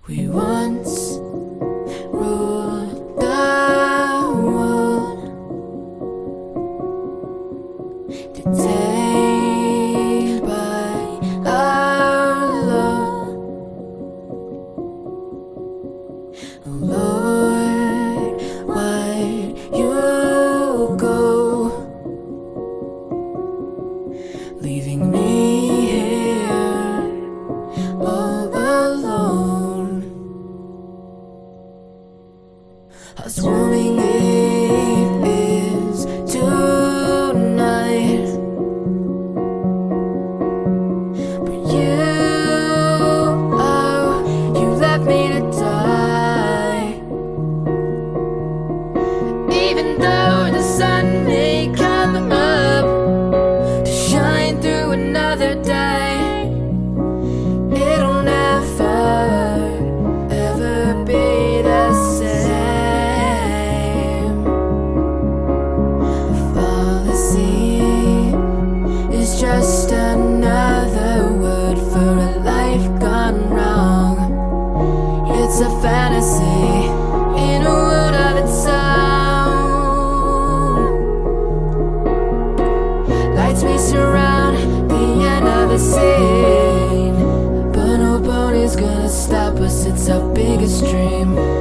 We once ruled the world, detained by our love. Oh Lord, why'd you go, leaving me here all alone? Heartwarming it is tonight, but you left me to die. Even though the sun may come up to shine through another day, it'll never, ever be the same. Fallacy is just another word for a life gone wrong. It's a fantasy in a world of its own. Lights we surround the end of the scene, but nobody's gonna stop us. It's our biggest dream.